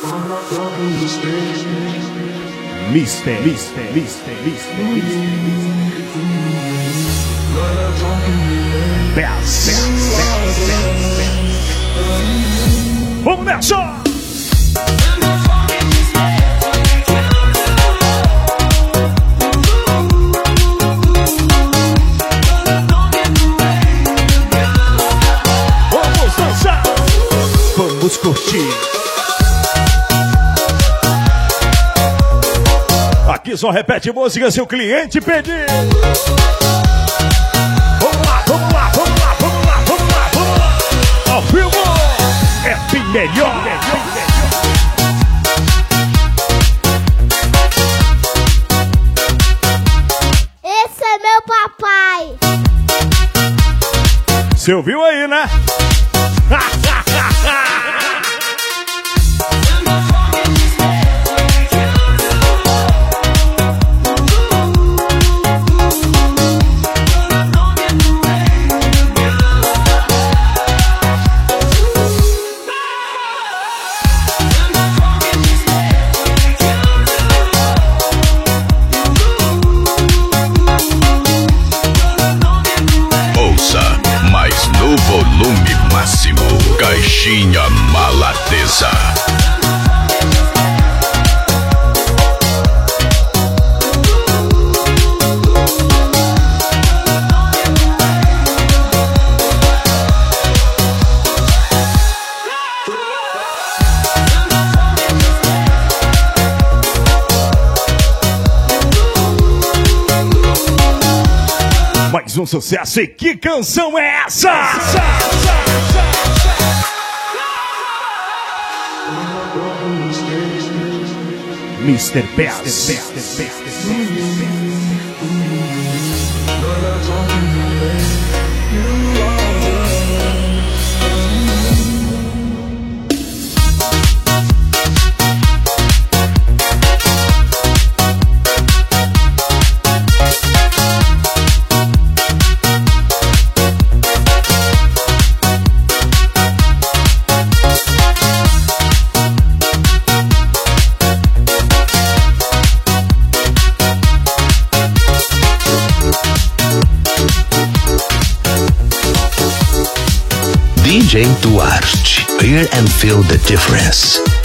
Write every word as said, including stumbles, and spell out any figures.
Mister, Mister, Mister, Mister, Mister. Bells, bells, bells, bells. Vamos nessa! Vamos dançar! Vamos curtir! Aqui só repete música se o cliente pedir. Vamos lá, vamos lá, vamos lá, vamos lá, vamos lá, vamos lá. Ao vivo é bem melhor, melhor, melhor. Esse é meu papai. Você ouviu aí, né? Volume máximo, Caixinha Malatesa. Mais um sucesso, e que canção é essa? Mister Bells. D J Duarte, hear and feel the difference.